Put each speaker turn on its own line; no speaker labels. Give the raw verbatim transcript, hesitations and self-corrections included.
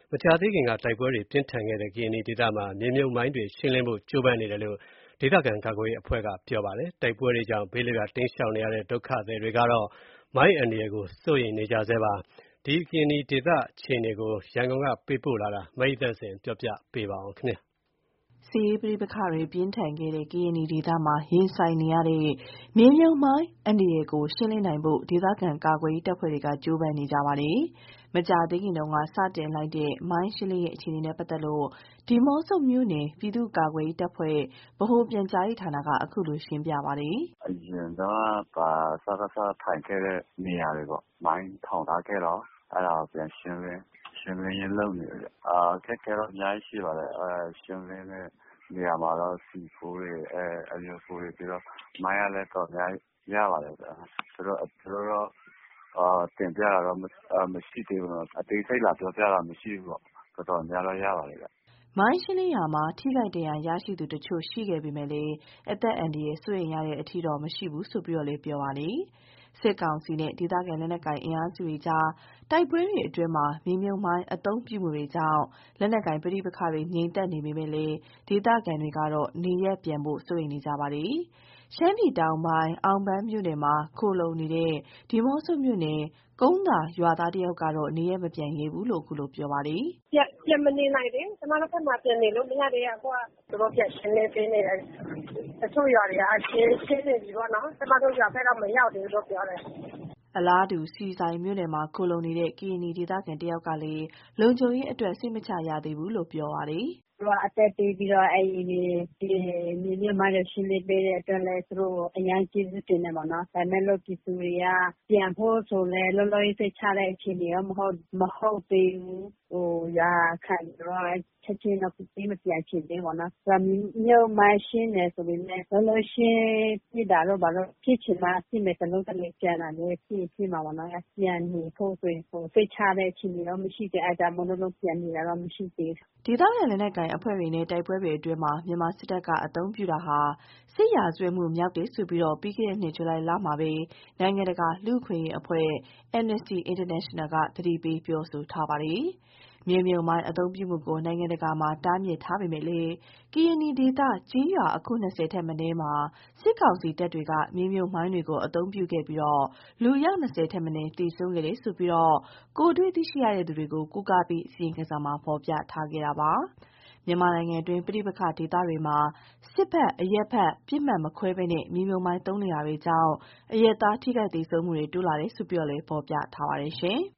မကြာသေးခင်ကတိုက်ပွဲတွေပြင်းထန်ခဲ့တဲ့ ကရင်နီဒေသမှာမြေမြုပ်မိုင်းတွေရှင်းလင်းဖို့ကြိုးပမ်းနေတယ်လို့ဒေသခံကာကွယ်ရေးအဖွဲ့ကပြောပါတယ်။တိုက်ပွဲတွေကြောင့်ဘေးလွတ်ရာတိမ်းရှောင်နေရတဲ့ဒုက္ခသည်တွေကတော့မိုင်းအန္တရာယ်ကိုစိုးရိမ်နေကြဆဲပါ။ဒီကရင်နီဒေသအခြေအနေကိုရန်ကုန်ကပေးပို့လာတာမအိသန့်စင်ပြောပြပေးပါဦးခင်ဗျာ
။စစ်ရေးပဋိပက္ခတွေပြင်းထန်ခဲ့တဲ့ကရင်နီဒေသမှာရင်ဆိုင်နေရတဲ့မြေမြုပ်မိုင်းအန္တရာယ်ကိုရှင်းလင်းနိုင်ဖို့ဒေသခံကာကွယ်ရေးတပ်ဖွဲ့တွေကကြိုးပမ်းနေကြပါတယ်။မကြာသေးခင်တုန်းကစတင်လိုက်တဲ့မိုင်းရှင်းလင်းရေးအခြေအနေနဲ့ပတ်သက်လို့ဒီမော့ဆိုမြို့နယ်ပြည်သူ့ကာကွယ်ရေးတပ်ဖွဲ့ဗဟိုပြန်ကြားရေးဌာနကအခုလိုရှင်းပြပါတယ်
။အရင်တော့ပါစကားစထိုင်ခဲ့တဲ့နေရာတွေပေါ့မိုင်းထောင်ထားခဲ့တော့အဲ့ဒါပြန်ရှင်းလင်းရှင်းလင်းရေးလုပ်နေတယ်။အာခက်ခဲတော့အများကြီးရှိပါတယ်။အဲရှင်းလင်းတဲ့နေရာမှာတော့စီဖိုးတွေအဲအမျိုးဖိုးတွေပြီးတော့မိုင်းရလဲတော့အများကြီးရပါတယ်ဗျာ။ဆိုတော့သူတို့တော့အာတင်ပြတာတော့မရှိသေးဘူးနော်။အသေးစိတ်လာပြောပြတာမရှိဘူးပေါ့။တော်တော်များတော့ရပါတယ်ဗျ
။မိုင်းရှင်းလင်းရာမှာထိခိုက်ဒဏ်ရာရရှိသူတချို့ရှိခဲ့ပေမဲ့လည်းအသက်အန္တရာယ်စိုးရိမ်ရတဲ့အထိတော့မရှိဘူးဆိုပြီးတော့လည်းပြောပါတယ်။စစ်ကောင်စီနဲ့ဒေသခံလက်နက်ကိုင်အင်အားစုတွေကြားတိုက်ပွဲတွေအတွင်းမှာမြေမြုပ်မိုင်းအသုံးပြုမှုတွေကြောင့်လက်နက်ကိုင်ပဋိပက္ခတွေငြိမ်သက်နေပေမဲ့လည်းဒေသခံတွေကတော့နေရပ်ပြန်ဖို့စိုးရိမ်နေကြပါတယ်။ရှမ်းပြည်တောင်ပိုင်းအောင်ပန်းမြို့နယ်မှာခိုလုံနေတဲ့ဒီမော့ဆိုမြို့နယ်ကုန်းသာရွာသားတယောက်ကတော့နေရပ်မပြန်ရဲဘူးလို့ခုလိုပြောပါတယ်
။ပြန်ပြန်မနေနိုင်သေး။ကျွန်တော်တို့ဘက်မှာပြန်နေလို့မရသေးဘူး။အခုကသူတို့ပြန်ရှင်းနေပေးနေတယ်။တချို့ရွာတွေကရှင်းရှင်းနေပြီပေါ့နော်။ကျွန်တော်တို့ရွာဘက်တော့မရောက်သေးဘူးလို့ပြောတယ်
။အလားတူဆီဆိုင်မြို့နယ်မှာခိုလုံနေတဲ့ကရင်နီဒေသခံတယောက်ကလည်းလုံခြုံရေးအတွက်စိတ်မချရသေးဘူးလို့ပြောပါတယ်
။သူကအသက်ပေးပြီးတော့အဲ့ဒီဒီမြေမြမိုင်းတွေရှင်းနေပေးတဲ့အတွက်လည်းသူတို့အရင်ကျေးဇူးတင်နေပါတော့ဒါပေမဲ့လို့ပြည်သူတွေကပြန်ဖို့ဆိုလဲလောလောရေးစိတ်ချတဲ့အခြေအနေရောမဟုတ်မဟုတ်သေးဘူးဟိုရာခံတော့ချက်ချင်းတော့ပြီးမပြန်ချင်သေးပါတော့ဒါမျိုးမိုင်းရှင်းနေဆိုပြီးလဲလောလောရှင်းပြတာတော့ဘာလို့ဖြစ်ချင်မှစိမဲ့တလုံးတလေးပြန်လာနေဖြစ်ဖြစ်မှာပါနော်ပြန်နေဖို့ဆိုရင်ဟိုစိတ်ချတဲ့အခြေအနေတော့မရှိသေးအဲ့ဒါမလို့လို့ပြန်နေတာတော့မရှိသေးဘူး
ဒေသခံလက်နက်ကိုင်အဖွဲ့တွေနဲ့တိုက်ပွဲတွေအတွင်းမှာမြန်မာစစ်တပ်ကအသုံးပြုတာဟာစစ်ရာဇဝတ်မှုမြောက်တယ်ဆိုပြီးတော့ပြီးခဲ့တဲ့နှစ်ဇူလိုင်လမှာပဲနိုင်ငံတကာလူ့အခွင့်အရေးအဖွဲ့ Amnesty International ကသတိပေးပြောဆိုထားပါတယ်။မြေမြုပ်မိုင်းအသုံးပြုမှုကိုနိုင်ငံတကာမှာတားမြစ်ထားပေမဲ့လည်းကရင်နီဒေသကျေးရွာအခု၂၀ထက်မနည်းမှာစစ်ကောင်စီတပ်တွေကမြေမြုပ်မိုင်းတွေကိုအသုံးပြုခဲ့ပြီးတော့လူအယောက်၂၀ထက်မနည်းသေဆုံးခဲ့တယ်ဆိုပြီးတော့ကိုယ်တွေ့သိရှိရတဲ့သူတွေကိုကိုးကားပြီးအစီရင်ခံစာမှာဖော်ပြထားခဲ့တာပါ။မြန်မာနိုင်ငံတွင်းပဋိပက္ခဒေသတွေမှာစစ်ဘက်အရက်ဘက်ပြစ်မှတ်မခွဲဘဲနဲ့မြေမြုပ်မိုင်းသုံးနေတာတွေကြောင့်အရက်သားထိခိုက်ဒေဆုံးမှုတွေတိုးလာတယ်ဆိုပြီးတော့လည်းဖော်ပြထားပါတယ်ရှင်။